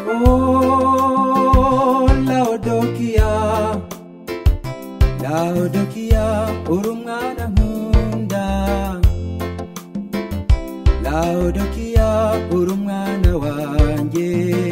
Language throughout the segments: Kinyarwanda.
Oh, Laodikia, Laodikia, urumwana nkunda. Laodikia, urumwana wanjye.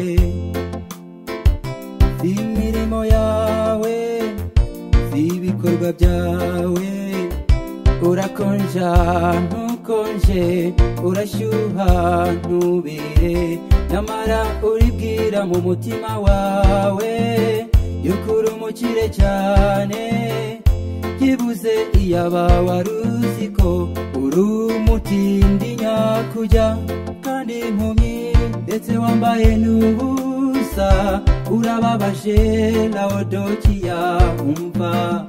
Si imirimo yawe, si ibikorwa byawe. Urakonja ntukonje, urashyuha ntubire, nyamara uribwira mu mutima wawe yuko uri umukire cyane. Byibuze iyaba wari uzi ko uri umutindi nyakujya kandi impumyi ndetse wambaye n'ubusa. Urababaje Laodikia, umva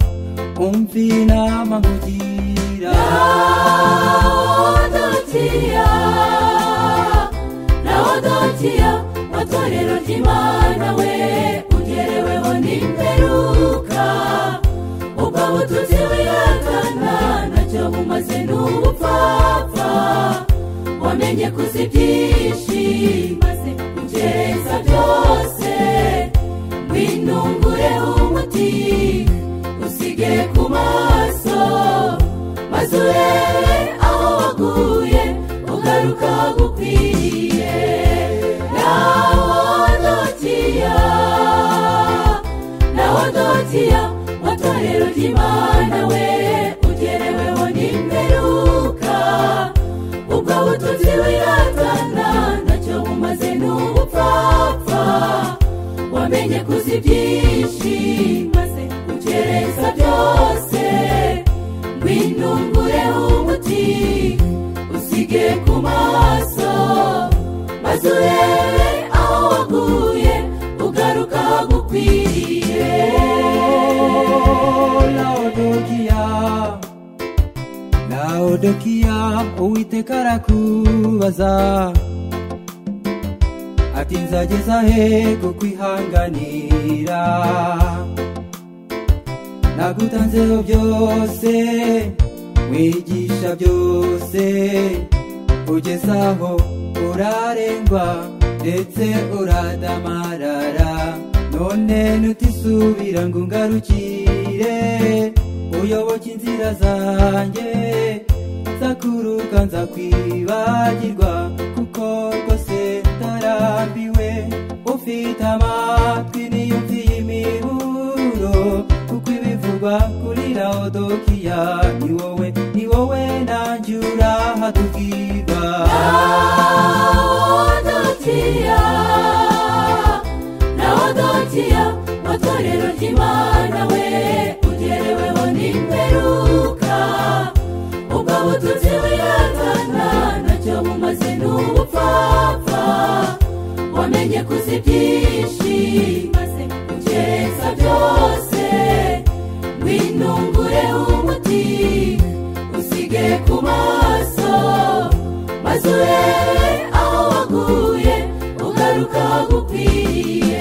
inama nkugira. Laodikia, matorero ry'Imana we ugereweho n'imperuka. Ubwo bututsi wihakana ntacyo bumaze n'ubupfapfa. Wamenye kuzi byinshi maze ugereza byose. Winungureho umutima usige ku maso, maze urebe aho waguye ugaruka gukwiye. Laodikia, matorero ry'Imana we ugereweho n'imperuka. Ubwo bututsi wiratana ntacyo bumaze n'ubupfapfa. Wamenye kuzi byinshi maze ugereza byose. Winungureho umutima usige ku maso, maze urebe aho waguye ugaruka gukwiye. Laodikia, Uwiteka arakubaza ati nzageza he kukwihanganira? Nagutanzeho byose, mwigisha byose, ugezaho urarengwa ndetse uradamarara. None nutisubira ngo ungarukire uyoboke inzira zanjye, nzakuruka nzakwibagirwa kuko rwose ndarambiwe. Ufite amatwi niyumviye imiburo, kuko ibivugwa kuri Laodikia ni wowe nanjye urahatubwirwa. Laodikia, matorero ry'Imana we ugereweho n'imperuka. Ubwo bututsi wihakana ntacyo bumaze n'ubupfapfa. Wamenye kuzi byinshi maze ugereza byose. Winungureho umutima usige ku maso, maze urebe aho waguye ugaruka gukwiye.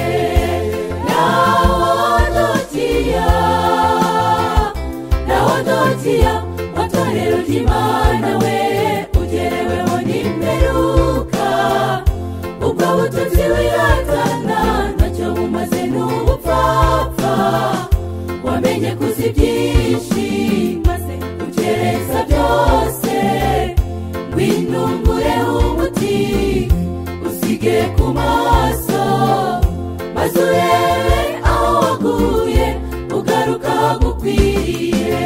Laodikia, matorero ry'Imana we ugereweho n'imperuka. Ubwo bututsi wiratana ntacyo bumaze n'ubupfapfa. Wamenye kuzi byinshi maze ugereza byose. Winungureho umutima usige ku maso, maze urebe aho waguye ugaruka gukwiye.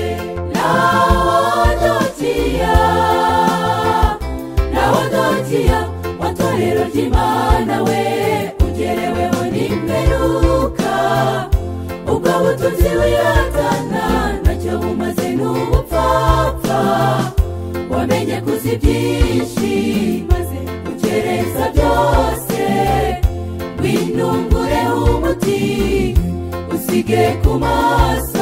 Laodikia, matorero ry'Imana we ugereweho n'imperuka. Ubwo bututsi wiratana ntacyo bumaze n'ubupfapfa. Wamenye kuzi byinshi maze ugereza byose. Winungureho umutima usige ku maso,